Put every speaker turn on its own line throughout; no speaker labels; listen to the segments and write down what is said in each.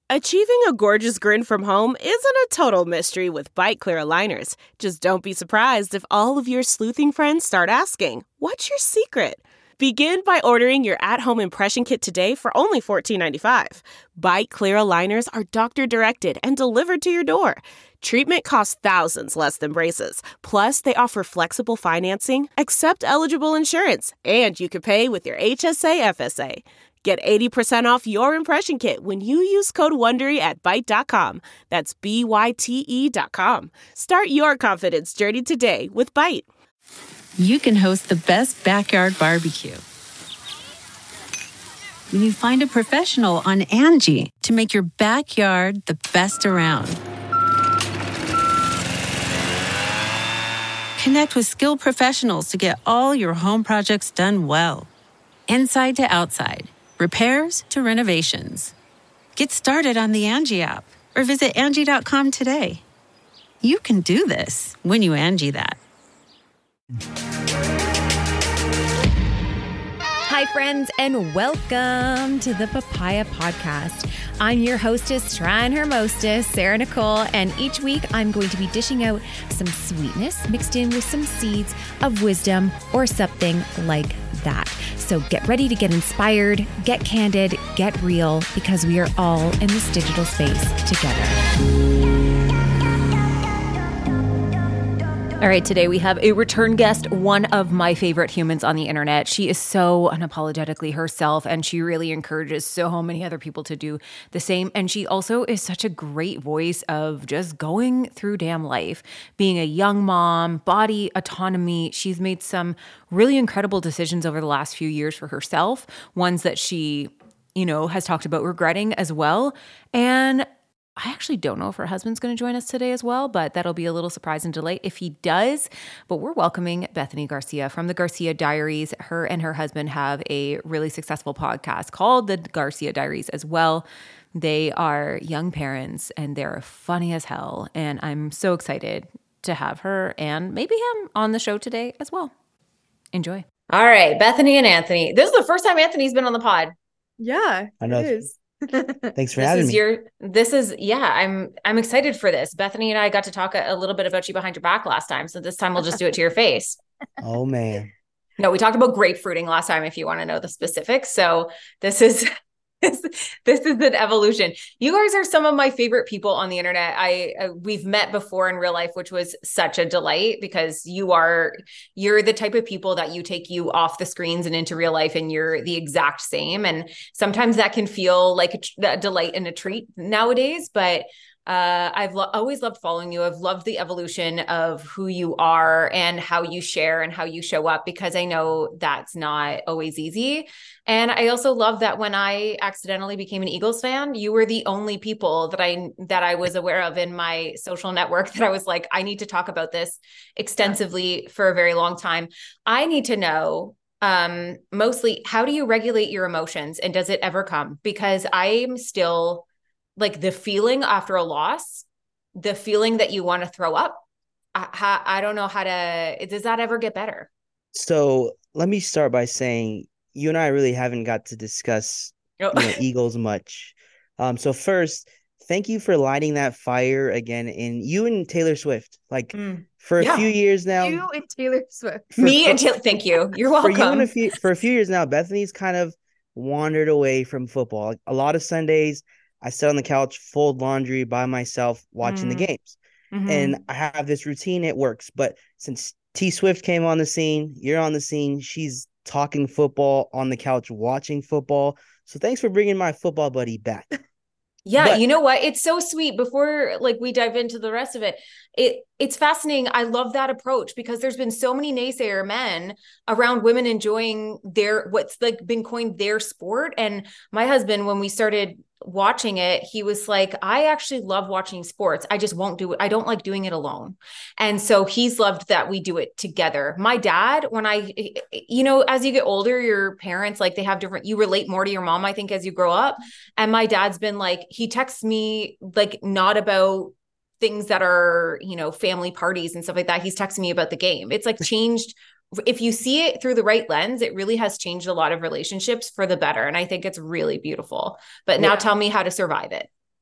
Achieving a gorgeous grin from home isn't a total mystery with Byte Clear aligners. Just don't be surprised if all of your sleuthing friends start asking, "What's your secret?" Begin by ordering your at-home impression kit today for only $14.95. Byte Clear aligners are doctor-directed and delivered to your door. Treatment costs thousands less than braces. Plus, they offer flexible financing, accept eligible insurance, and you can pay with your HSA FSA. Get 80% off your impression kit when you use code WONDERY at Byte.com. That's BYTE.com. Start your confidence journey today with Byte.
You can host the best backyard barbecue when you find a professional on Angie to make your backyard the best around. Connect with skilled professionals to get all your home projects done well. Inside to outside, repairs to renovations. Get started on the Angie app or visit Angie.com today. You can do this when you Angie that.
Hi, friends, and welcome to the Papaya Podcast. I'm your hostess, trying her mostest, Sarah Nicole, and each week I'm going to be dishing out some sweetness mixed in with some seeds of wisdom or something like that. So get ready to get inspired, get candid, get real, because we are all in this digital space together. All right, today we have a return guest, one of my favorite humans on the internet. She is so unapologetically herself, and she really encourages so many other people to do the same. And she also is such a great voice of just going through damn life, being a young mom, body autonomy. She's made some really incredible decisions over the last few years for herself, ones that she, has talked about regretting as well. And I actually don't know if her husband's going to join us today as well, but that'll be a little surprise and delight if he does. But we're welcoming Bethany Garcia from the Garcia Diaries. Her and her husband have a really successful podcast called the Garcia Diaries as well. They are young parents and they're funny as hell. And I'm so excited to have her and maybe him on the show today as well. Enjoy. All right, Bethany and Anthony. This is the first time Anthony's been on the pod.
Yeah,
I know.
it is.
Thanks for having me.
I'm excited for this. Bethany and I got to talk a little bit about you behind your back last time. So this time we'll just do it to your face.
Oh man.
No, we talked about grapefruiting last time, if you want to know the specifics. So this is this is an evolution. You guys are some of my favorite people on the internet. We've met before in real life, which was such a delight because you're the type of people that you take you off the screens and into real life, and you're the exact same. And sometimes that can feel like a delight and a treat nowadays, but I've always loved following you. I've loved the evolution of who you are and how you share and how you show up, because I know that's not always easy. And I also love that when I accidentally became an Eagles fan, you were the only people that I was aware of in my social network that I was like, I need to talk about this extensively for a very long time. I need to know mostly, how do you regulate your emotions, and does it ever come? Because I'm still like the feeling after a loss, the feeling that you want to throw up. I don't know does that ever get better?
So let me start by saying you and I really haven't got to discuss Eagles much. So first, thank you for lighting that fire again in you and Taylor Swift. For a few years now.
You and Taylor Swift.
Thank you. You're welcome.
For a few years now, Bethany's kind of wandered away from football. Like, a lot of Sundays, I sit on the couch, fold laundry by myself, watching the games.
Mm-hmm.
And I have this routine, it works. But since T Swift came on the scene, you're on the scene, she's talking football on the couch, watching football. So thanks for bringing my football buddy back.
Yeah, but you know what? It's so sweet. Before we dive into the rest of it, it's fascinating. I love that approach because there's been so many naysayer men around women enjoying what's been coined their sport. And my husband, when we started watching it, he was like, I actually love watching sports. I just won't do it. I don't like doing it alone. And so he's loved that we do it together. My dad, when as you get older, your parents, they have different, you relate more to your mom, I think, as you grow up. And my dad's been he texts me, not about things that are, family parties and stuff like that. He's texting me about the game. It's changed. If you see it through the right lens, it really has changed a lot of relationships for the better. And I think it's really beautiful. But now tell me how to survive it.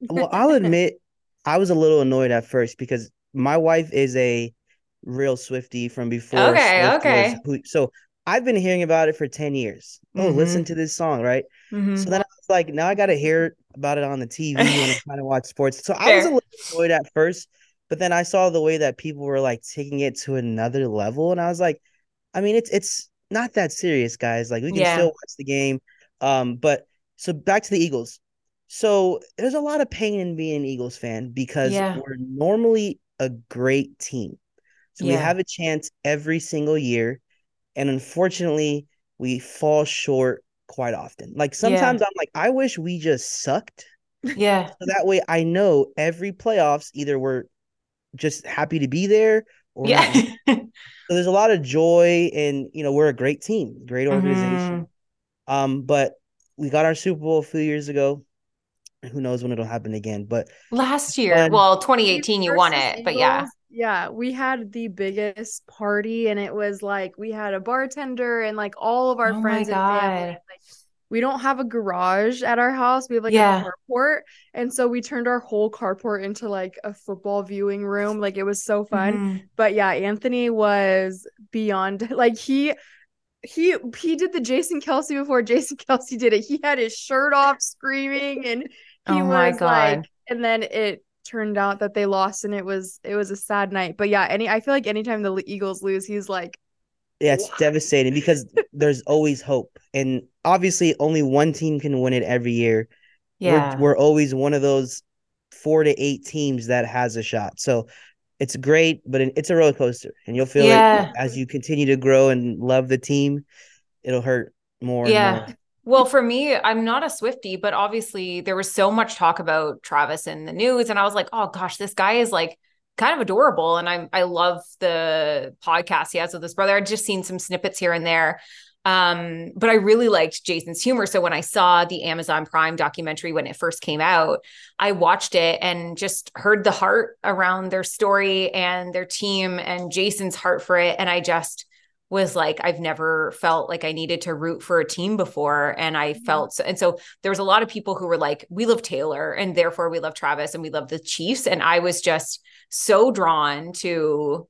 Well, I'll admit I was a little annoyed at first because my wife is a real Swiftie from before
Okay,
Swift was
okay.
who. So I've been hearing about it for 10 years. Oh, listen
Mm-hmm.
to this song, right? So
Mm-hmm.
then I was like, now I got to hear about it on the TV when I'm trying to watch sports. So I was a
Fair.
little annoyed at first, but then I saw the way that people were like taking it to another level, and I was like, I mean, it's not that serious, guys. Like we can still
Yeah.
watch the game. But so back to the Eagles. So there's a lot of pain in being an Eagles fan because
Yeah.
we're normally a great team. So we
Yeah.
have a chance every single year. And unfortunately, we fall short quite often. Like
Yeah.
sometimes I'm like, I wish we just sucked.
Yeah.
So that way I know every playoffs, either we're just happy to be there or we're not good.
Yeah.
So there's a lot of joy and we're a great team, great
Mm-hmm.
organization. But we got our Super Bowl a few years ago. Who knows when it'll happen again? But
Last year,
fun.
well,
Chiefs
2018, you won
versus
it, but yeah.
Eagles. Yeah, we had the biggest party, and it was like we had a bartender and like all of our
Oh my
friends and family.
God.
Like, we don't have a garage at our house. We have like a
Yeah.
carport. And so we turned our whole carport into like a football viewing room. Like it was so fun.
Mm-hmm.
But yeah, Anthony was beyond like he did the Jason Kelsey before Jason Kelsey did it. He had his shirt off screaming and he
Oh my
was like,
God.
and then it turned out that they lost and it was a sad night. But yeah, I feel like anytime the Eagles lose, he's like,
Yeah, it's
what?
devastating because there's always hope. And obviously only one team can win it every year. We're
Yeah.
we're always one of those 4 to 8 teams that has a shot. So it's great, but it's a roller coaster. And you'll feel it
Yeah.
as you continue to grow and love the team. It'll hurt more and
Yeah.
more.
Well, for me, I'm not a Swiftie, but obviously there was so much talk about Travis in the news. And I was like, oh gosh, this guy is like kind of adorable. And I love the podcast he has with his brother. I'd just seen some snippets here and there. But I really liked Jason's humor. So when I saw the Amazon Prime documentary when it first came out, I watched it and just heard the heart around their story and their team and Jason's heart for it. And I just was like, I've never felt like I needed to root for a team before. And I felt so, and so there was a lot of people who were like, we love Taylor and therefore we love Travis and we love the Chiefs. And I was just so drawn to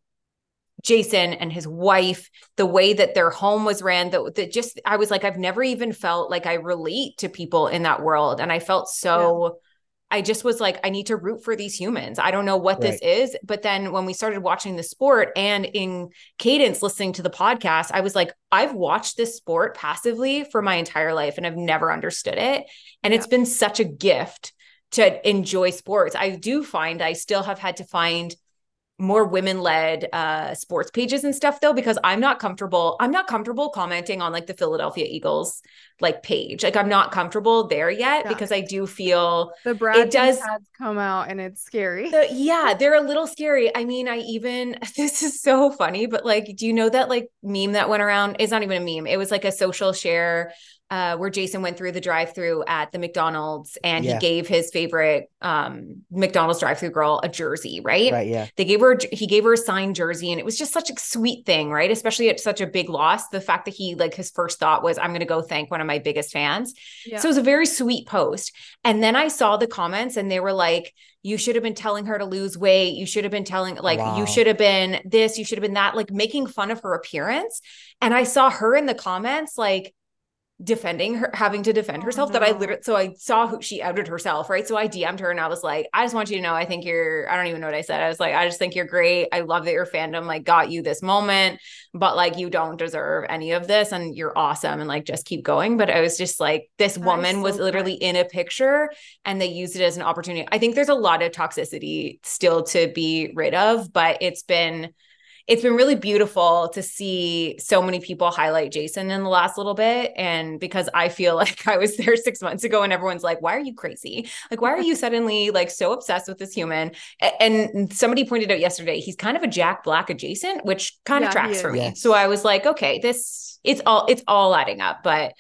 Jason and his wife, the way that their home was ran, that just, I was like, I've never even felt like I relate to people in that world. And I felt so, I just was like, I need to root for these humans. I don't know what this
Right.
is. But then when we started watching the sport and in cadence listening to the podcast, I was like, I've watched this sport passively for my entire life and I've never understood it. And it's been such a gift to enjoy sports. I do find I still have had to find more women-led sports pages and stuff though, because I'm not comfortable commenting on like the Philadelphia Eagles like page. Like I'm not comfortable there yet
Yeah.
because I do feel
The
it
Bradley
does.
ads come out and it's scary.
Yeah, they're a little scary. I mean, this is so funny, but like, do you know that like meme that went around? It's not even a meme. It was like a social share where Jason went through the drive-through at the McDonald's and he
Yeah.
gave his favorite McDonald's drive-through girl a jersey, right?
Right. Yeah.
He gave her a signed jersey and it was just such a sweet thing, right? Especially at such a big loss. The fact that he like his first thought was, I'm going to go thank one of my biggest fans.
Yeah.
So it was a very sweet post. And then I saw the comments and they were like, you should have been telling her to lose weight. You should have been telling like,
Wow.
you should have been this, you should have been that, like making fun of her appearance. And I saw her in the comments, like defending her, having to defend herself
no.
that I literally, so I saw who she outed herself. Right. So I DM'd her and I was like, I just want you to know, I don't even know what I said. I was like, I just think you're great. I love that your fandom like got you this moment, but like, you don't deserve any of this and you're awesome. And like, just keep going. But I was just like, this woman was literally in a picture and they used it as an opportunity. I think there's a lot of toxicity still to be rid of, but it's been really beautiful to see so many people highlight Jason in the last little bit. And because I feel like I was there 6 months ago and everyone's like, why are you crazy? Like, why are you suddenly like so obsessed with this human? And somebody pointed out yesterday, he's kind of a Jack Black adjacent, which kind of tracks for me.
Yes.
So I was like, okay, it's all adding up. But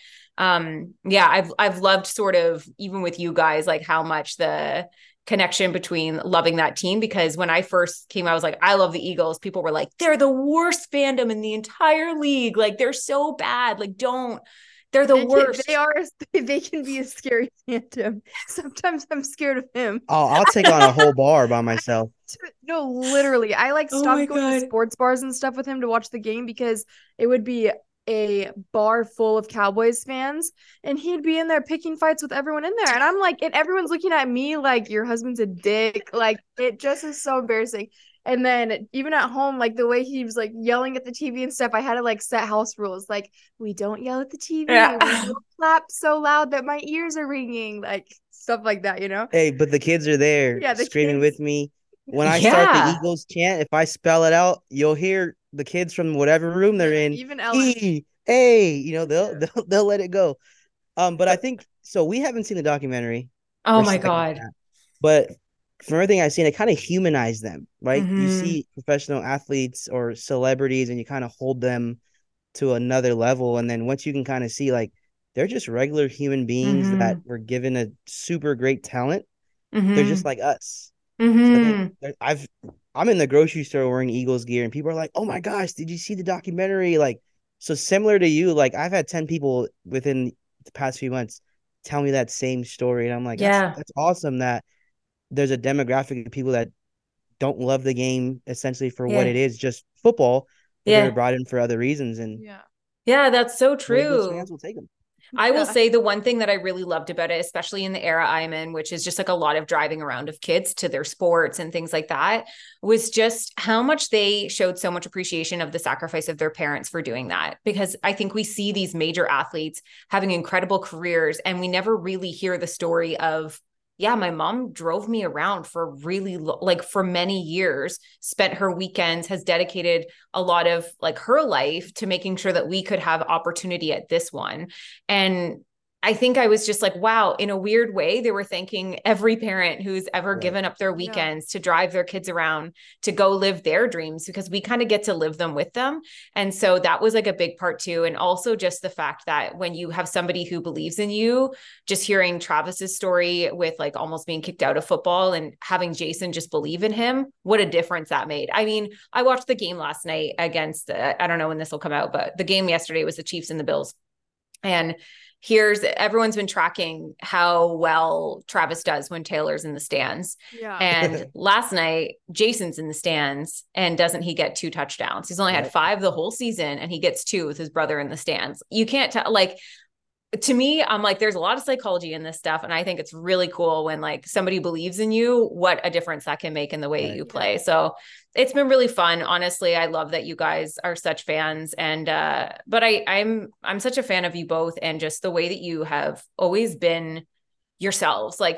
yeah, I've loved sort of, even with you guys, like how much the connection between loving that team, because when I first came, I was like, I love the Eagles. People were like, they're the worst fandom in the entire league. Like they're so bad. Like don't They're the worst.
They can be a scary tandem. Sometimes I'm scared of him.
I'll take on a whole bar by myself.
No, literally. I like
Oh my
stopped going to
God.
sports bars and stuff with him to watch the game because it would be a bar full of Cowboys fans and he'd be in there picking fights with everyone in there. And I'm like, and everyone's looking at me like your husband's a dick. Like it just is so embarrassing. And then even at home, like the way he was like yelling at the TV and stuff, I had to like set house rules. Like we don't yell at the TV.
Yeah.
We don't clap so loud that my ears are ringing. Like stuff like that, you know?
Hey, but the kids are there screaming with me. When I start the Eagles chant, if I spell it out, you'll hear the kids from whatever room they're in.
Even Ellen.
Hey, you know, they'll let it go. But I think so. We haven't seen the documentary.
Oh my God.
But from everything I've seen, it kind of humanized them, right?
Mm-hmm.
You see professional athletes or celebrities and you kind of hold them to another level. And then once you can kind of see like they're just regular human beings that were given a super great talent. They're just like us. So I'm in the grocery store wearing Eagles gear and people are like, oh my gosh, did you see the documentary? Like, so similar to you, like I've had 10 people within the past few months tell me that same story. And I'm like, that's awesome that there's a demographic of people that don't love the game essentially for what it is, just football, but they were brought in for other reasons. And
that's so true.
Eagles fans will take them.
I will say the one thing that I really loved about it, especially in the era I'm in, which is just like a lot of driving around of kids to their sports and things like that, was just how much they showed so much appreciation of the sacrifice of their parents for doing that. Because I think we see these major athletes having incredible careers and we never really hear the story of, my mom drove me around for really for many years, spent her weekends, has dedicated a lot of like her life to making sure that we could have opportunity at this one. And I think I was just like, wow, in a weird way, they were thanking every parent who's ever given up their weekends to drive their kids around to go live their dreams, because we kind of get to live them with them. And so that was like a big part too. And also just the fact that when you have somebody who believes in you, just hearing Travis's story with like almost being kicked out of football and having Jason just believe in him, what a difference that made. I mean, I watched the game last night against, I don't know when this will come out, but the game yesterday was the Chiefs and the Bills. And everyone's been tracking how well Travis does when Taylor's in the stands. Yeah. And last night, Jason's in the stands, and doesn't he get 2 touchdowns? He's only had 5 the whole season, and he gets 2 with his brother in the stands. You can't tell, like, to me, I'm like, there's a lot of psychology in this stuff. And I think it's really cool when like somebody believes in you, what a difference that can make in the way you play. So it's been really fun. Honestly, I love that you guys are such fans. And, but I'm such a fan of you both, and just the way that you have always been yourselves. Like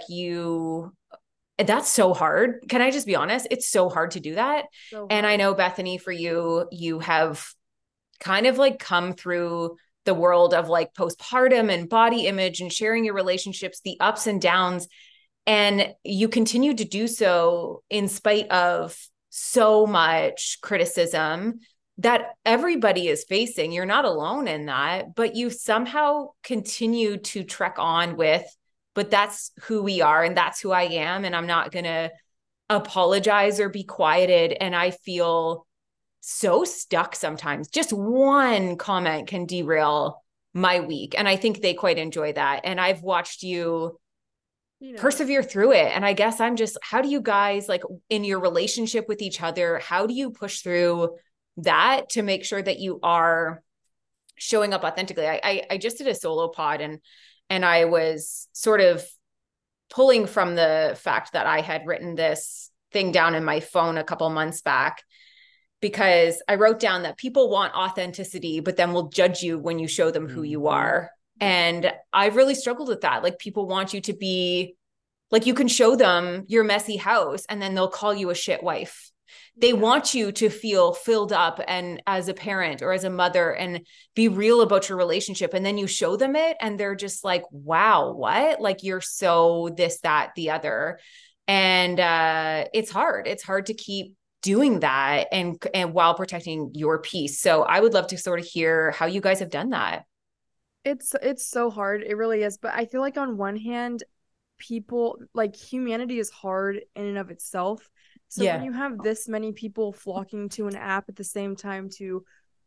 that's so hard. Can I just be honest? It's so hard to do that. And I know, Bethany, for you have kind of like come through the world of like postpartum and body image and sharing your relationships, the ups and downs. And you continue to do so in spite of so much criticism that everybody is facing. You're not alone in that, but you somehow continue to trek on with, but that's who we are and that's who I am. And I'm not going to apologize or be quieted. And I feel so stuck sometimes. Just one comment can derail my week. And I think they quite enjoy that. And I've watched you persevere through it. And I guess I'm just, how do you guys, like in your relationship with each other, how do you push through that to make sure that you are showing up authentically? I just did a solo pod and I was sort of pulling from the fact that I had written this thing down in my phone a couple months back, because I wrote down that people want authenticity, but then will judge you when you show them who you are. And I've really struggled with that. Like, people want you to be like, you can show them your messy house and then they'll call you a shit wife. They want you to feel filled up and as a parent or as a mother and be real about your relationship. And then you show them it and they're just like, wow, what? Like, you're so this, that, the other. And it's hard. It's hard to keep doing that and while protecting your peace. So I would love to sort of hear how you guys have done that.
It's so hard. It really is. But I feel like on one hand, people, like, humanity is hard in and of itself. So when you have this many people flocking to an app at the same time to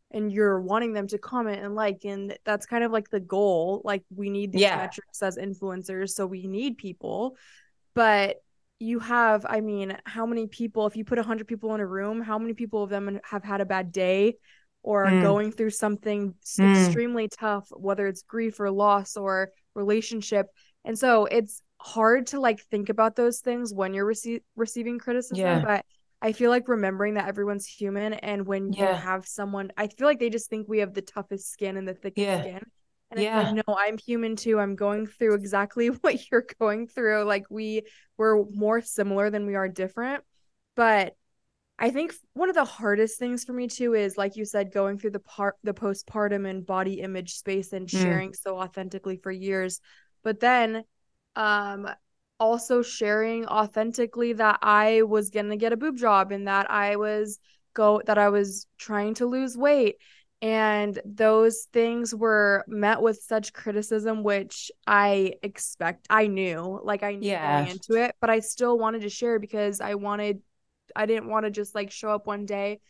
and you're wanting them to comment and like, and that's kind of like the goal. Like we need these metrics as influencers, so we need people. But you have, I mean, how many people, if you put 100 people in a room, how many people of them have had a bad day or are going through something extremely tough, whether it's grief or loss or relationship? And so it's hard to like think about those things when you're receiving criticism, but I feel like remembering that everyone's human, and when you have someone, I feel like they just think we have the toughest skin and the thickest skin. And it's like, no, I'm human too. I'm going through exactly what you're going through. Like we're more similar than we are different. But I think one of the hardest things for me too is, like you said, going through the postpartum and body image space and sharing so authentically for years. But then also sharing authentically that I was gonna get a boob job and that I was trying to lose weight. And those things were met with such criticism, which I knew going into it, but I still wanted to share because I didn't want to just like show up one day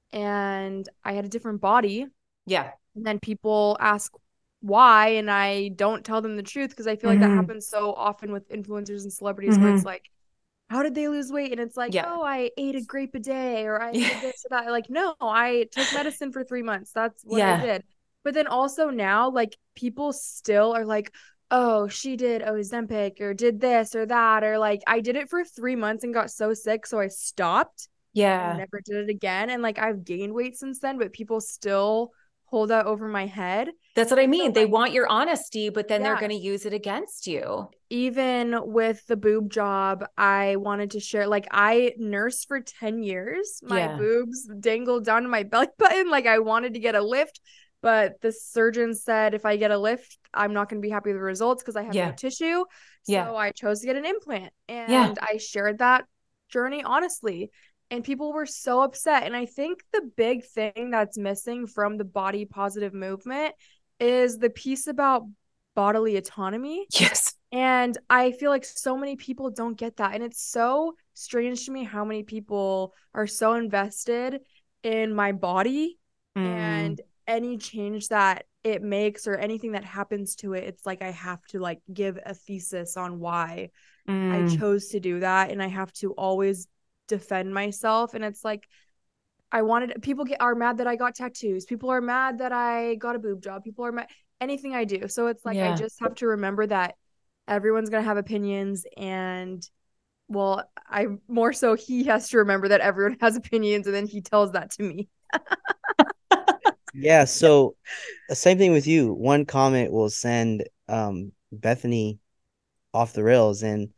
and I had a different body.
Yeah.
And then people ask why, and I don't tell them the truth because I feel like that happens so often with influencers and celebrities where it's like, how did they lose weight? And it's like, oh, I ate a grape a day, or I did this or that. Like, no, I took medicine for 3 months. That's what I did. But then also now, like, people still are like, oh, she did Ozempic or did this or that, or like, I did it for 3 months and got so sick, so I stopped.
Yeah.
And never did it again. And like, I've gained weight since then, but people still hold that over my head.
That's what I mean. So, they want your honesty, but then they're going to use it against you.
Even with the boob job, I wanted to share, like, I nursed for 10 years. My boobs dangled down to my belly button. Like, I wanted to get a lift, but the surgeon said if I get a lift, I'm not going to be happy with the results because I have no tissue. So I chose to get an implant. And I shared that journey honestly. And people were so upset. And I think the big thing that's missing from the body positive movement is the piece about bodily autonomy.
Yes.
And I feel like so many people don't get that. And it's so strange to me how many people are so invested in my body and any change that it makes or anything that happens to it. It's like I have to like give a thesis on why I chose to do that. And I have to always defend myself. And it's like, people are mad that I got tattoos. People are mad that I got a boob job. People are mad anything I do. So it's like, I just have to remember that everyone's going to have opinions. And well, more so he has to remember that everyone has opinions. And then he tells that to me.
Yeah. So same thing with you. One comment will send Bethany off the rails. And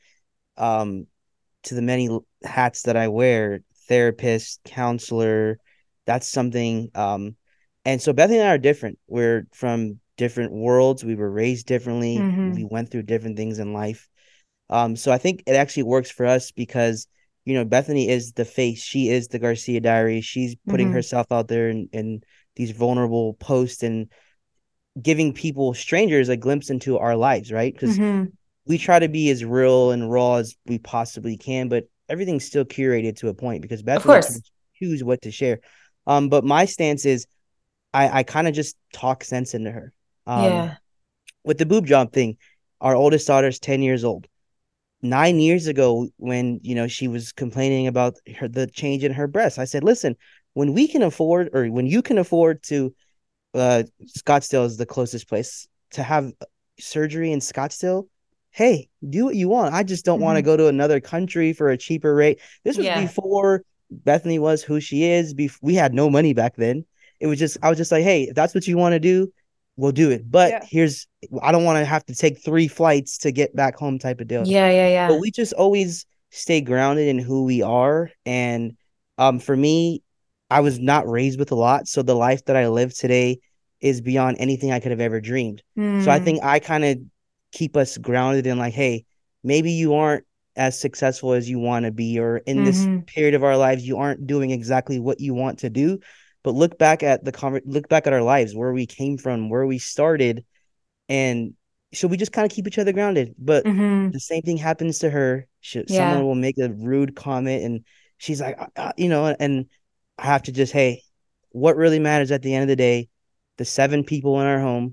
to the many hats that I wear, therapist, counselor, that's something. And so Bethany and I are different. We're from different worlds. We were raised differently. We went through different things in life. So I think it actually works for us because, you know, Bethany is the face. She is the Garcia Diary. She's putting herself out there in these vulnerable posts and giving people, strangers, a glimpse into our lives, right? Because we try to be as real and raw as we possibly can, but everything's still curated to a point because Bethany can choose what to share. But my stance is I kind of just talk sense into her. With the boob job thing, our oldest daughter's 10 years old. 9 years ago, when, you know, she was complaining about the change in her breasts, I said, listen, when we can afford, or when you can afford to, Scottsdale is the closest place to have surgery in Scottsdale. Hey, do what you want. I just don't want to go to another country for a cheaper rate. This was before Bethany was who she is. We had no money back then. I was just like, hey, if that's what you want to do, we'll do it. But I don't want to have to take 3 flights to get back home type of deal. But we just always stay grounded in who we are. And for me, I was not raised with a lot. So the life that I live today is beyond anything I could have ever dreamed. So I think I kind of keep us grounded in like, hey, maybe you aren't as successful as you want to be, or in this period of our lives, you aren't doing exactly what you want to do. But look back at our lives, where we came from, where we started. And so we just kind of keep each other grounded. But the same thing happens to her. Someone will make a rude comment and she's like, you know, and I have to just, hey, what really matters at the end of the day, the 7 people in our home.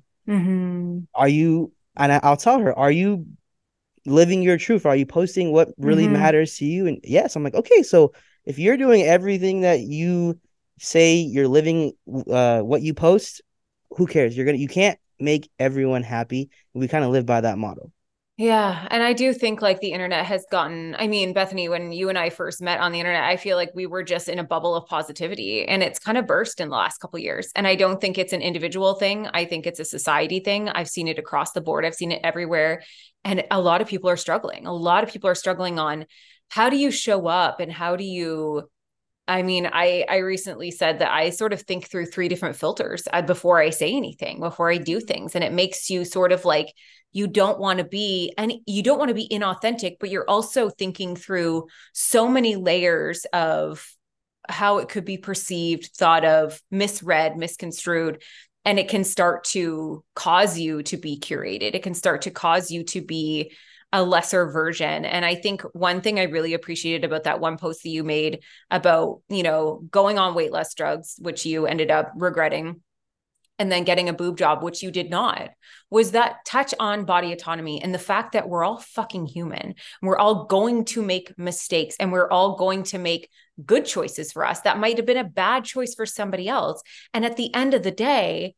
Are you, and I'll tell her, are you living your truth? Are you posting what really matters to you? And yes, I'm like, okay, so if you're doing everything that you say you're living, what you post, who cares? You can't make everyone happy. We kind of live by that motto.
Yeah. And I do think like the internet has gotten, I mean, Bethany, when you and I first met on the internet, I feel like we were just in a bubble of positivity, and it's kind of burst in the last couple of years. And I don't think it's an individual thing. I think it's a society thing. I've seen it across the board. I've seen it everywhere. And a lot of people are struggling. A lot of people are struggling on how do you show up, and how do you, I mean, I recently said that I sort of think through 3 different filters before I say anything, before I do things. And it makes you sort of like, you don't want to be inauthentic, but you're also thinking through so many layers of how it could be perceived, thought of, misread, misconstrued. And it can start to cause you to be curated. It can start to cause you to be a lesser version. And I think one thing I really appreciated about that one post that you made about, going on weight loss drugs, which you ended up regretting, and then getting a boob job, which you did not, was that touch on body autonomy and the fact that we're all fucking human. We're all going to make mistakes, and we're all going to make good choices for us. That might have been a bad choice for somebody else. And at the end of the day,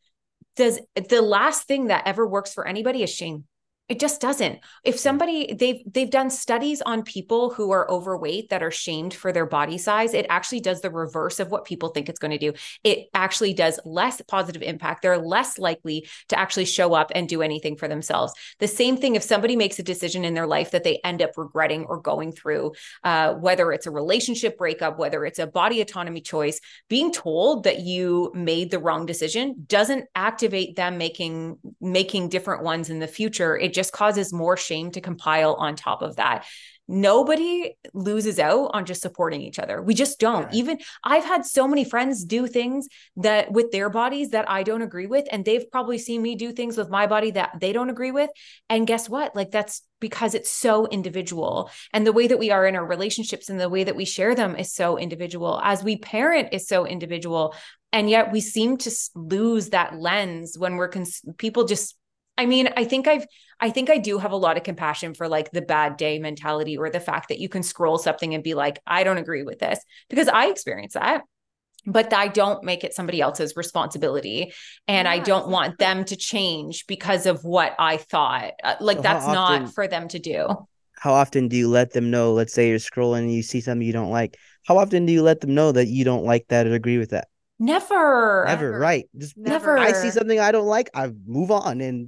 the last thing that ever works for anybody is shame. It just doesn't. If somebody, they've done studies on people who are overweight that are shamed for their body size, it actually does the reverse of what people think it's going to do. It actually does less positive impact. They're less likely to actually show up and do anything for themselves. The same thing if somebody makes a decision in their life that they end up regretting or going through, whether it's a relationship breakup, whether it's a body autonomy choice, being told that you made the wrong decision doesn't activate them making different ones in the future. It just causes more shame to compile on top of that. Nobody loses out on just supporting each other. We just don't. Yeah. Even I've had so many friends do things that with their bodies that I don't agree with. And they've probably seen me do things with my body that they don't agree with. And guess what? Like, that's because it's so individual. And the way that we are in our relationships and the way that we share them is so individual. As we parent is so individual. And yet we seem to lose that lens when we're people just, I mean, I think I do have a lot of compassion for like the bad day mentality, or the fact that you can scroll something and be like, I don't agree with this, because I experience that, but I don't make it somebody else's responsibility. And I don't want them to change because of what I thought. Like, so that's not for them to do.
How often do you let them know, let's say you're scrolling and you see something you don't like, how often do you let them know that you don't like that or agree with that?
Never,
right? Just never. I see something I don't like, I move on and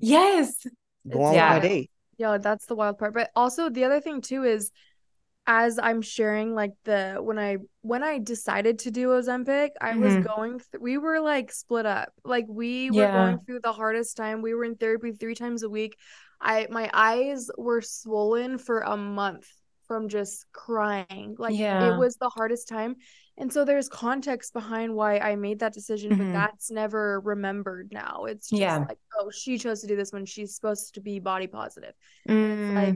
go on with my day.
Yeah, that's the wild part. But also the other thing too is, as I'm sharing, like when I decided to do Ozempic, I was going we were like split up. Like we were going through the hardest time. We were in therapy 3 times a week. My eyes were swollen for a month from just crying. Like it was the hardest time. And so there's context behind why I made that decision, but that's never remembered now. It's just like, oh, she chose to do this when she's supposed to be body positive. It's like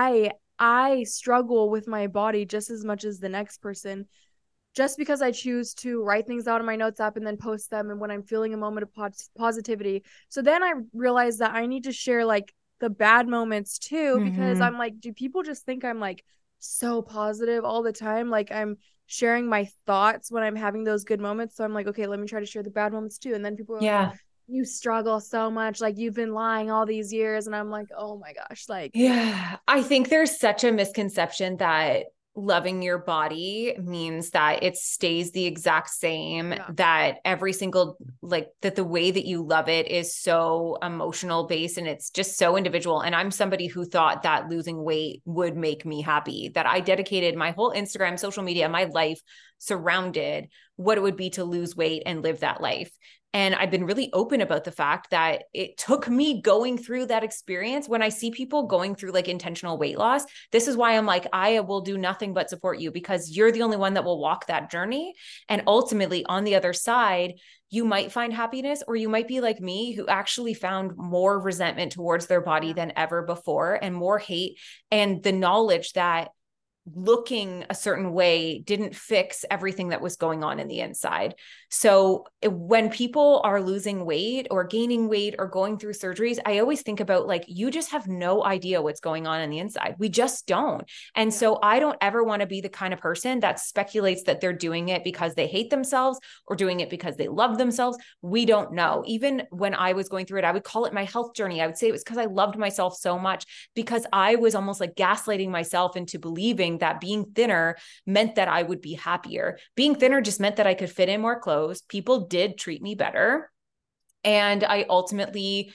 I struggle with my body just as much as the next person, just because I choose to write things out in my notes app and then post them, and when I'm feeling a moment of positivity. So then I realized that I need to share like the bad moments too, because I'm like, do people just think I'm like so positive all the time? Like I'm sharing my thoughts when I'm having those good moments. So I'm like, okay, let me try to share the bad moments too. And then people are like, you struggle so much, like you've been lying all these years. And I'm like, oh my gosh, like,
I think there's such a misconception that loving your body means that it stays the exact same, that every single, like that the way that you love it is so emotional based, and it's just so individual. And I'm somebody who thought that losing weight would make me happy, that I dedicated my whole Instagram, social media, my life surrounded what it would be to lose weight and live that life. And I've been really open about the fact that it took me going through that experience. When I see people going through like intentional weight loss, this is why I'm like, I will do nothing but support you, because you're the only one that will walk that journey. And ultimately on the other side, you might find happiness, or you might be like me, who actually found more resentment towards their body than ever before, and more hate, and the knowledge that looking a certain way didn't fix everything that was going on in the inside. So when people are losing weight or gaining weight or going through surgeries, I always think about like, you just have no idea what's going on the inside. We just don't. And so I don't ever want to be the kind of person that speculates that they're doing it because they hate themselves or doing it because they love themselves. We don't know. Even when I was going through it, I would call it my health journey. I would say it was because I loved myself so much, because I was almost like gaslighting myself into believing that being thinner meant that I would be happier. Being thinner just meant that I could fit in more clothes. People did treat me better. And I ultimately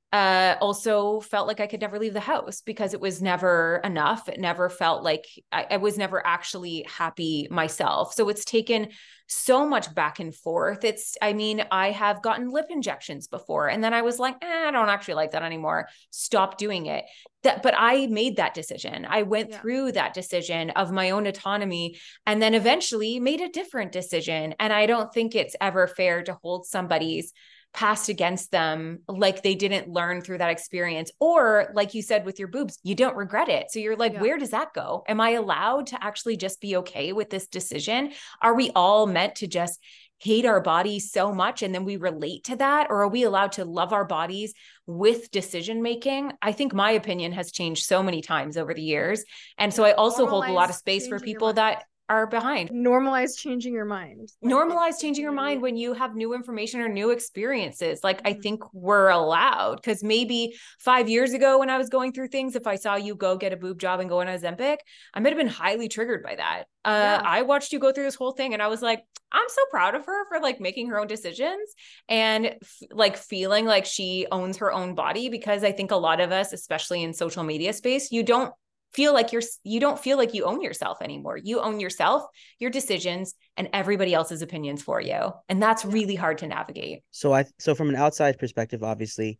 also felt like I could never leave the house because it was never enough. It never felt like I was never actually happy myself. So it's taken so much back and forth. I have gotten lip injections before, and then I was like, I don't actually like that anymore. Stop doing it. But I made that decision. I went through that decision of my own autonomy, and then eventually made a different decision. And I don't think it's ever fair to hold somebody's past against them like they didn't learn through that experience, or like you said with your boobs, you don't regret it. So you're like, where does that go? Am I allowed to actually just be okay with this decision? Are we all meant to just hate our bodies so much and then we relate to that? Or are we allowed to love our bodies with decision making? I think my opinion has changed so many times over the years. And so I also hold a lot of space for people that are behind.
Normalize changing your mind.
Normalize changing your mind when you have new information or new experiences. Like, I think we're allowed, because maybe 5 years ago when I was going through things, if I saw you go get a boob job and go on Ozempic, I might have been highly triggered by that. I watched you go through this whole thing and I was like, I'm so proud of her for like making her own decisions and like feeling like she owns her own body, because I think a lot of us, especially in social media space, you don't feel like you own yourself anymore. You own yourself, your decisions, and everybody else's opinions for you. And that's really hard to navigate.
So from an outside perspective, obviously,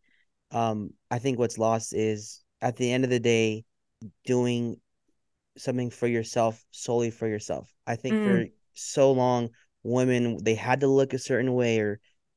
I think what's lost is at the end of the day, doing something for yourself, solely for yourself. I think for so long, women, they had to look a certain way, or,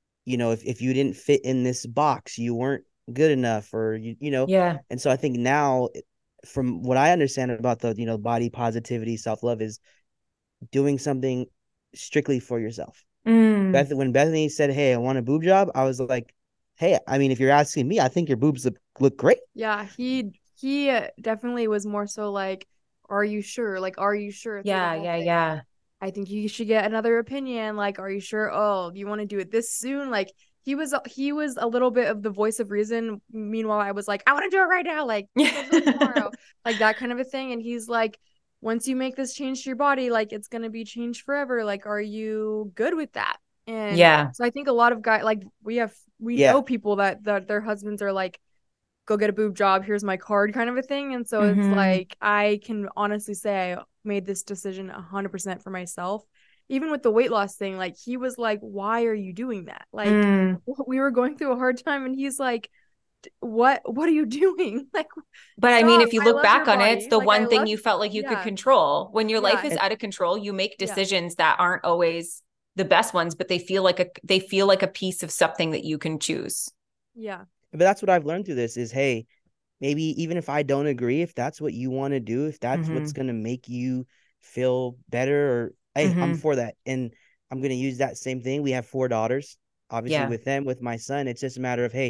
if you didn't fit in this box, you weren't good enough, or, And so I think now, from what I understand about the, body positivity, self-love, is doing something strictly for yourself. When Bethany said, hey, I want a boob job, I was like, hey, I mean, if you're asking me, I think your boobs look great.
Yeah, he definitely was more so like, are you sure? Like, are you sure?
Yeah.
I think you should get another opinion. Like, are you sure? Oh, do you want to do it this soon? Like, he was a little bit of the voice of reason. Meanwhile, I was like, I want to do it right now. Like, tomorrow, like that kind of a thing. And he's like, once you make this change to your body, like it's going to be changed forever. Like, are you good with that? And so I think a lot of guys, like we know people that their husbands are like, go get a boob job, here's my card kind of a thing. And so it's like, I can honestly say I made this decision 100% for myself. Even with the weight loss thing, like he was like, why are you doing that? Like we were going through a hard time and he's like, what are you doing? Like,
but
stop.
I mean, if you look back on
body.
it, it's the one thing you felt like you could control. When your life is out of control, you make decisions that aren't always the best ones, but they feel like a piece of something that you can choose.
Yeah.
But that's what I've learned through this is, hey, maybe even if I don't agree, if that's what you want to do, if that's what's going to make you feel better, or hey, I'm for that. And I'm going to use that same thing. We have 4 daughters, obviously with my son, it's just a matter of, hey,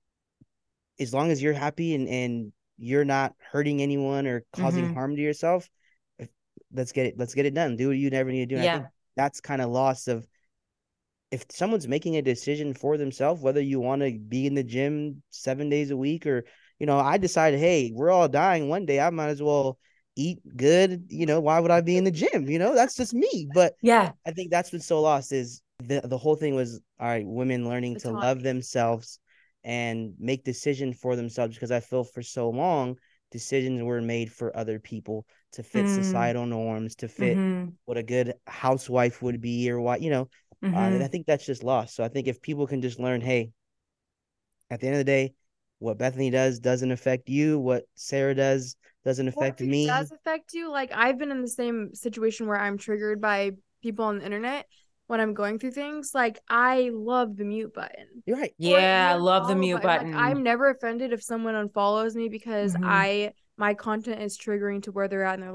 as long as you're happy and you're not hurting anyone or causing harm to yourself, let's get it done. Do what you never need to do. And I think that's kind of lost of, if someone's making a decision for themselves, whether you want to be in the gym 7 days a week, or, I decided, hey, we're all dying one day, I might as well eat good. Why would I be in the gym? That's just me. But I think that's what's so lost is the whole thing was, all right, women learning to love themselves and make decisions for themselves, because I feel for so long decisions were made for other people to fit societal norms, to fit what a good housewife would be, or what, and I think that's just lost. So I think if people can just learn, hey, at the end of the day, what Bethany does doesn't affect you. What Sarah does doesn't affect me.
It does affect you. Like, I've been in the same situation where I'm triggered by people on the internet when I'm going through things. Like, I love the mute button.
You're right.
Yeah, I love the mute button.
Like, I'm never offended if someone unfollows me because my content is triggering to where they're at in their life.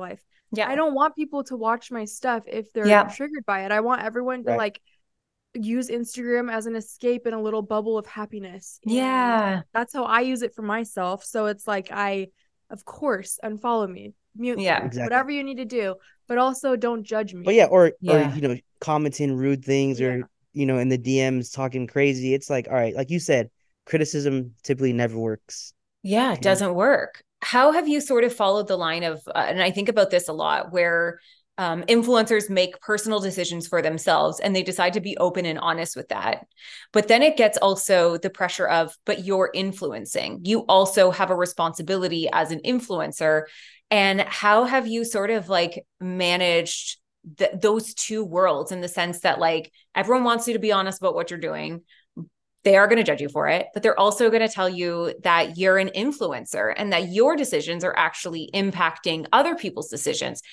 Yeah.
I don't want people to watch my stuff if they're
Yeah.
triggered by it. I want everyone to
Right.
like use Instagram as an escape in a little bubble of happiness. And
Yeah.
that's how I use it for myself. So it's like of course, unfollow me, mute me,
Yeah.
Exactly.
whatever you need to do, but also don't judge me.
But yeah, or
Yeah.
commenting rude things,
Yeah.
or in the DMs talking crazy. It's like, all right, like you said, criticism typically never works.
Yeah, it doesn't work. How have you sort of followed the line of, and I think about this a lot, where influencers make personal decisions for themselves and they decide to be open and honest with that. But then it gets also the pressure of, but you're influencing. You also have a responsibility as an influencer. And how have you sort of like managed those two worlds, in the sense that like everyone wants you to be honest about what you're doing? They are going to judge you for it, but they're also going to tell you that you're an influencer and that your decisions are actually impacting other people's decisions.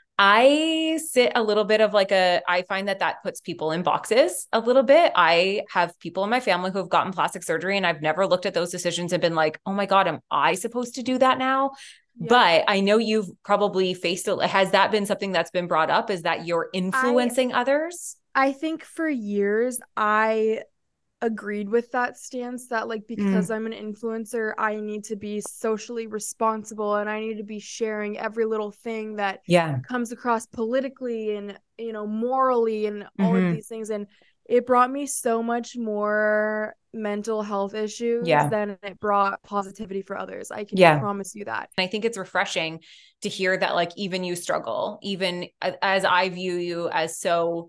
I sit a little bit of like I find that puts people in boxes a little bit. I have people in my family who have gotten plastic surgery, and I've never looked at those decisions and been like, oh my God, am I supposed to do that now? Yeah. But I know you've probably faced it. Has that been something that's been brought up? Is that you're influencing others?
I think for years, I agreed with that stance that like because I'm an influencer, I need to be socially responsible and I need to be sharing every little thing that comes across politically and morally and all of these things. And it brought me so much more mental health issues than it brought positivity for others. I can promise you that.
And I think it's refreshing to hear that like even you struggle, even as I view you as so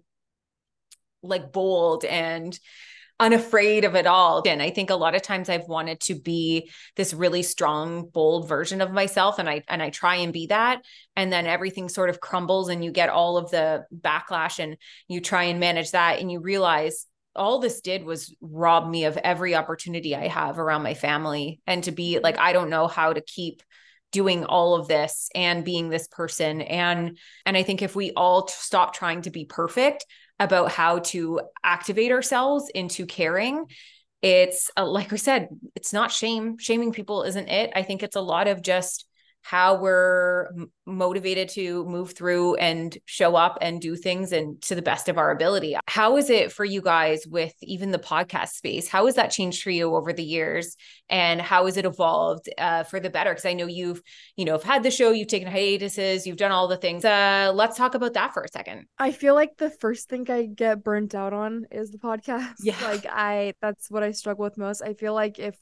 like bold and unafraid of it all. And I think a lot of times I've wanted to be this really strong, bold version of myself. And I try and be that. And then everything sort of crumbles and you get all of the backlash and you try and manage that. And you realize all this did was rob me of every opportunity I have around my family. And to be like, I don't know how to keep doing all of this and being this person. And I think if we all stop trying to be perfect about how to activate ourselves into caring, it's like we said, it's not shaming people isn't it. I think it's a lot of just how we're motivated to move through and show up and do things and to the best of our ability. How is it for you guys with even the podcast space? How has that changed for you over the years, and how has it evolved for the better? Because I know you've had the show, you've taken hiatuses, you've done all the things. Let's talk about that for a second.
I feel like the first thing I get burnt out on is the podcast.
Yeah.
Like that's what I struggle with most. I feel like if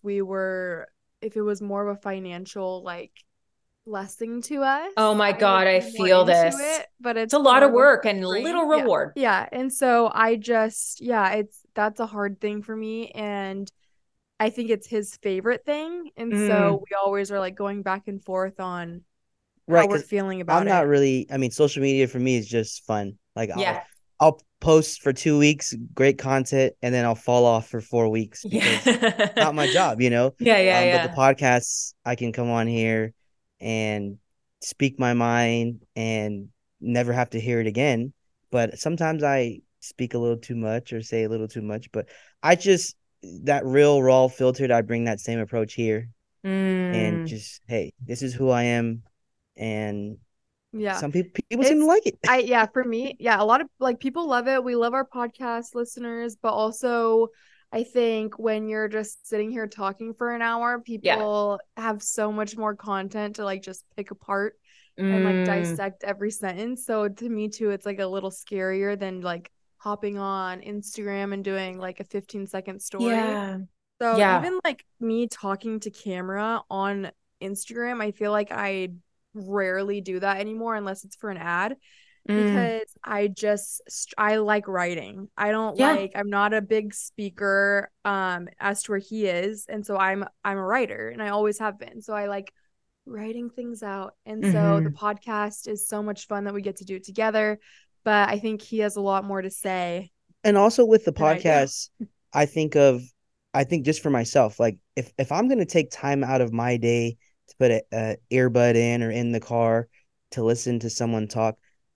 it was more of a financial like blessing to us.
Oh my God, I feel this.
But
it's a lot of work and little reward.
Yeah. And so that's a hard thing for me. And I think it's his favorite thing. And so we always are like going back and forth on how we're feeling about it.
I'm not really, social media for me is just fun. Like I'll post for 2 weeks, great content, and then I'll fall off for 4 weeks because it's not my job,
Yeah.
But the podcasts, I can come on here and speak my mind and never have to hear it again. But sometimes I speak a little too much or say a little too much, but that real raw filtered, I bring that same approach here and just, hey, this is who I am. And some people seem to like it.
For me, a lot of like people love it. We love our podcast listeners, but also I think when you're just sitting here talking for an hour, people have so much more content to like just pick apart and like dissect every sentence. So to me too, it's like a little scarier than like hopping on Instagram and doing like a 15-second story.
Yeah.
So even like me talking to camera on Instagram, I feel like I rarely do that anymore unless it's for an ad. Because I like writing. I'm not a big speaker as to where he is, and so I'm a writer and I always have been. So I like writing things out. And so the podcast is so much fun that we get to do it together, but I think he has a lot more to say.
And also with the podcast, I think just for myself, like if I'm going to take time out of my day to put a earbud in or in the car to listen to someone talk,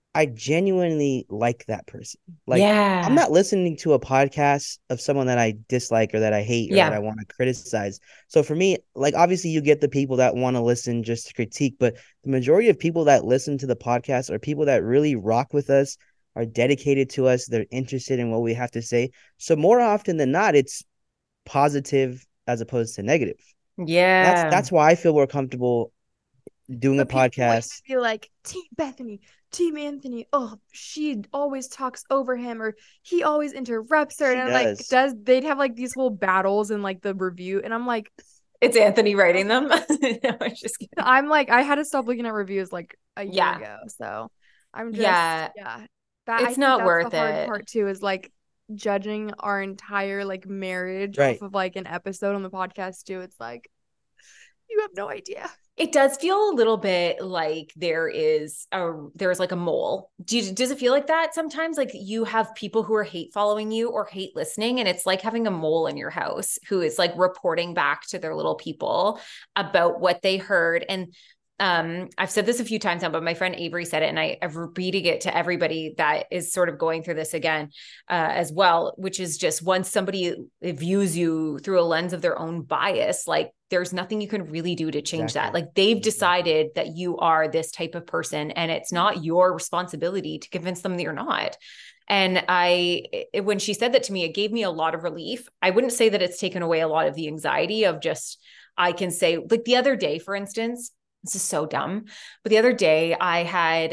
I genuinely like that person. Like, I'm
Yeah.
not listening to a podcast of someone that I dislike or that I hate or that I
Yeah.
want to criticize. So for me, like, obviously you get the people that want to listen just to critique, but the majority of people that listen to the podcast are people that really rock with us, are dedicated to us, they're interested in what we have to say. So more often than not, it's positive as opposed to negative.
Yeah.
That's why I feel more comfortable doing a
But people will even
podcast.
be like, Team Bethany, Team Anthony. Oh, she always talks over him, or he always interrupts her.
She
And I'm like,
does.
they'd have like these whole battles in like the review, and I'm like,
It's Anthony writing them. No, I'm just kidding.
I had to stop looking at reviews like a year
Yeah.
ago. So I'm just,
Yeah.
yeah. That I
It's
think
not
that's the
worth
hard
it.
part too, is like judging our entire like marriage
Right.
off of like an episode on the podcast too. It's like, you have no idea.
It does feel a little bit like there's like a mole. Does it feel like that sometimes? Like you have people who are hate following you or hate listening, and it's like having a mole in your house who is like reporting back to their little people about what they heard. And I've said this a few times now, but my friend Avery said it, and I'm repeating it to everybody that is sort of going through this again as well, which is just once somebody views you through a lens of their own bias, like there's nothing you can really do to change that. Like they've decided that you are this type of person, and it's not your responsibility to convince them that you're not. And when she said that to me, it gave me a lot of relief. I wouldn't say that it's taken away a lot of the anxiety of just, I can say, like the other day, for instance, this is so dumb, but the other day I had,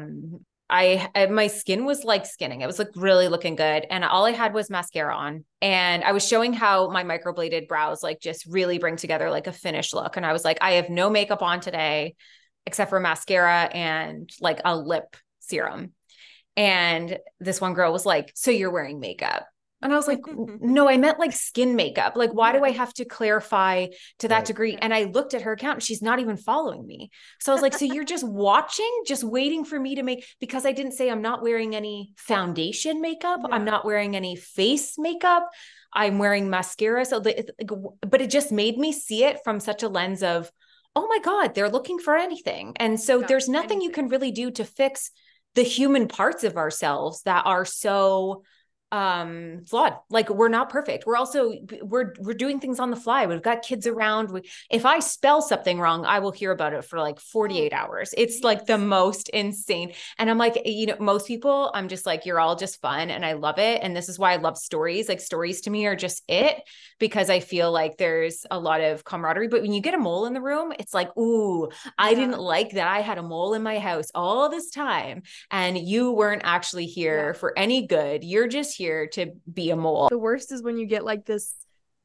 my skin was like skinning. It was like really looking good. And all I had was mascara on. And I was showing how my microbladed brows like just really bring together like a finished look. And I was like, I have no makeup on today except for mascara and like a lip serum. And this one girl was like, so you're wearing makeup? And I was like, no, I meant like skin makeup. Like, why do I have to clarify to that degree? And I looked at her account and she's not even following me. So I was like, so you're just watching, just waiting for me to make, because I didn't say I'm not wearing any foundation makeup.
Yeah.
I'm not wearing any face makeup. I'm wearing mascara. So, but it just made me see it from such a lens of, oh my God, they're looking for anything. And so there's nothing you can really do to fix the human parts of ourselves that are so flawed. Like we're not perfect. We're doing things on the fly. We've got kids around. If I spell something wrong, I will hear about it for like 48 hours. It's like the most insane. And I'm like, most people, I'm just like, you're all just fun and I love it. And this is why I love stories. Like stories to me are just it, because I feel like there's a lot of camaraderie. But when you get a mole in the room, it's like, ooh, I didn't like that I had a mole in my house all this time and you weren't actually here for any good. You're just here to be a mole.
The worst is when you get like this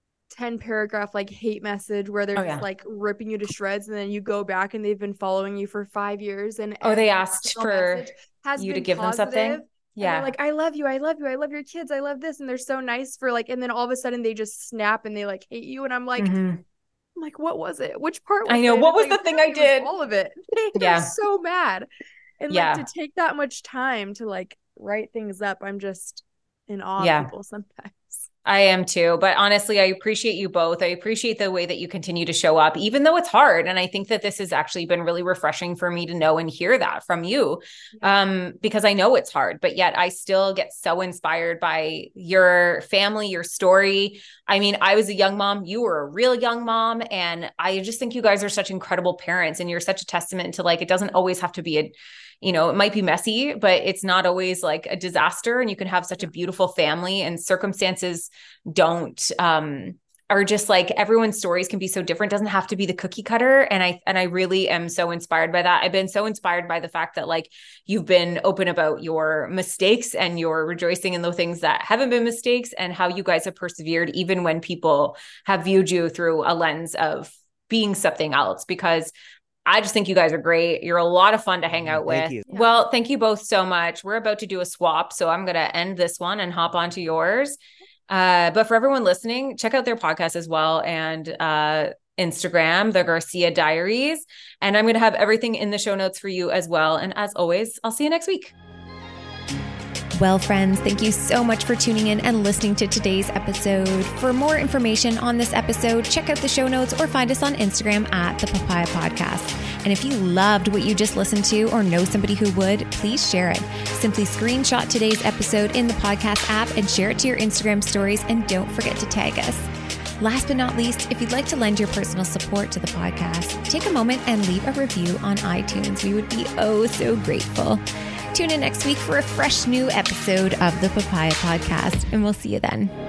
10 paragraph like hate message where they're just like ripping you to shreds, and then you go back and they've been following you for 5 years, and
they asked for you to give them something.
Yeah, like I love you, I love your kids, I love this, and they're so nice for like, and then all of a sudden they just snap and they like hate you, and I'm like, I'm like, what was it? Which part was
I know
it?
what was
like,
the thing I did?
All of it. They're so mad, and like to take that much time to like write things up, I'm just in awe of people sometimes.
I am too. But honestly, I appreciate you both. I appreciate the way that you continue to show up, even though it's hard. And I think that this has actually been really refreshing for me to know and hear that from you, because I know it's hard, but yet I still get so inspired by your family, your story. I mean, I was a young mom. You were a real young mom. And I just think you guys are such incredible parents. And you're such a testament to like, it doesn't always have to be it might be messy, but it's not always like a disaster. And you can have such a beautiful family, and circumstances are just like, everyone's stories can be so different. It doesn't have to be the cookie cutter. And I really am so inspired by that. I've been so inspired by the fact that like you've been open about your mistakes and you're rejoicing in the things that haven't been mistakes, and how you guys have persevered, even when people have viewed you through a lens of being something else, because I just think you guys are great. You're a lot of fun to hang out with.
You.
Well, thank you both so much. We're about to do a swap, so I'm going to end this one and hop onto yours. But for everyone listening, check out their podcast as well, and Instagram, the Garcia Diaries. And I'm going to have everything in the show notes for you as well. And as always, I'll see you next week.
Well, friends, thank you so much for tuning in and listening to today's episode. For more information on this episode, check out the show notes or find us on Instagram at The Papaya Podcast. And if you loved what you just listened to or know somebody who would, please share it. Simply screenshot today's episode in the podcast app and share it to your Instagram stories, and don't forget to tag us. Last but not least, if you'd like to lend your personal support to the podcast, take a moment and leave a review on iTunes. We would be oh so grateful. Tune in next week for a fresh new episode of the Papaya Podcast, and we'll see you then.